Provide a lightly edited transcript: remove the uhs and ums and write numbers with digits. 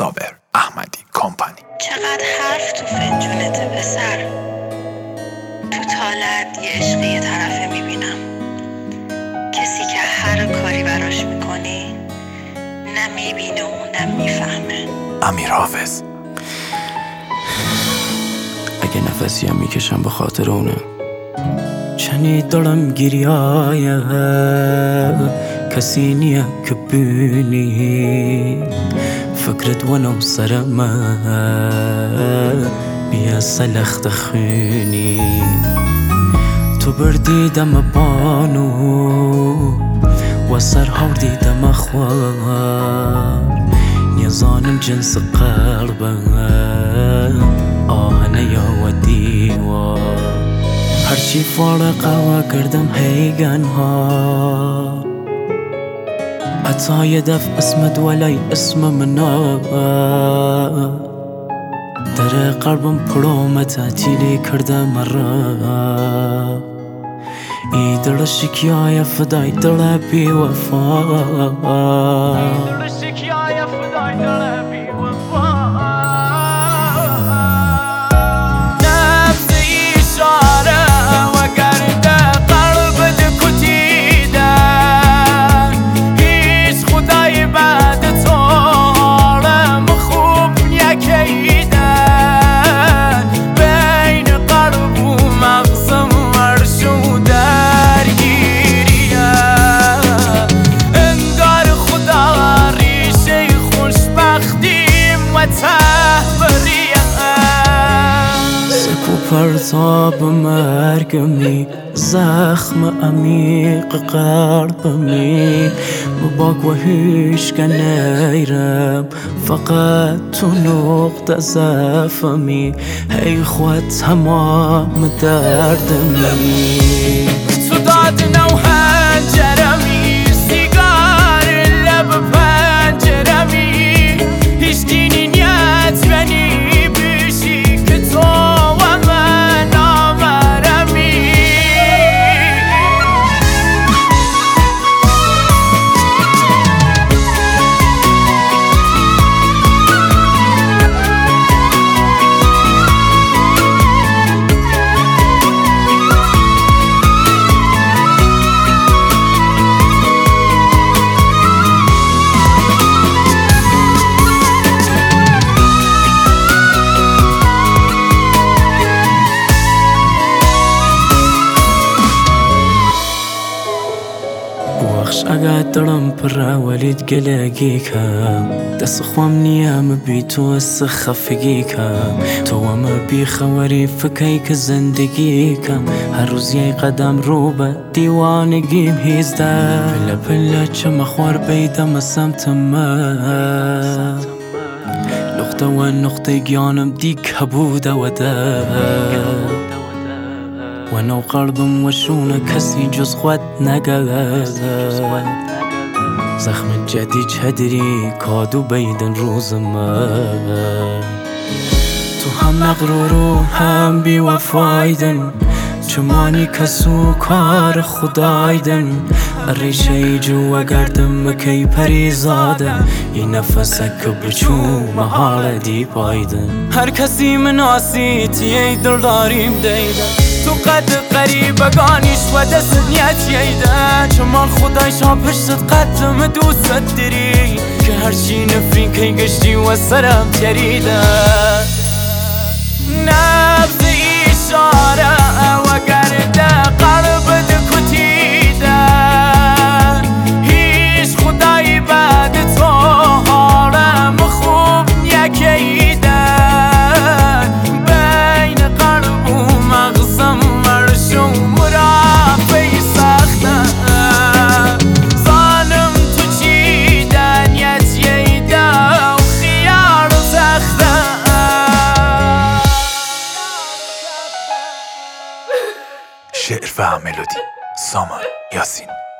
صابر احمدی کمپانی. چقدر حرف تو فنجونته پسر، تو طالعت یه عشق یه طرفه میبینم، کسی که هر کاری براش میکنی نه میبینه و نه میفهمه. امیر حافظ. اگه نفسی هم میکشم به خاطر اونه، چنی دارم گریایه کسی نیه که بینی فکرت ونو سرمه بیا سلخت خونی تو بردیدم بانو و سر هاردیدم خوار نیزانم جنس قلبه آهنه یا و دیوار هرچی فارقه و کردم هیگن ها حتی یه دف اسمت ولی اسم منا در قلبم پرومه تعطیلی کرده مرا ای دل شکیای فدای دل بی وفا دل شکیای فدای دل بی وفا پرتاب مرگمی زخم عمیق قلبمی مباک و هیچ که نیرم فقط تو نقطه ضعفمی هی خود تمام دردمی تو داد نو هنجرمی سیگار لب پنجرمی هیچ دینی نیت بنی اگه دارم پر ولید گلگی کم دست خوام نیم بی تو از خفگی کم تو هم بی خوری فکری که زندگی کم هر روز یه قدم رو به دیوانگیم هیزده پله پله چه مخوار بیدم سمت من نقطه و نقطه گیانم دی کبوده و ده و نو قلبم و شونه کسی جز خود نگه زخم جدی چدری کادو بیدن روز من تو هم مغرور و هم بی وفایدن چمانی کسو کار خدایدن ریشه جو و گردم مکی پریزاده این نفسک بچو محال دی پایدن هر کسی مناسی تیه دل داریم دیدن تو قد قریبگانیش و دست نیت ییده چمان خدایش ها پشتت قدم دوست داری که هرچی نفرین که گشتی و سرم تریده نبض اشاره و گرده قلب دکتیده هیچ خدایی بعد تو حالم خوب نکیده شعر و ملودی سامان یاسین.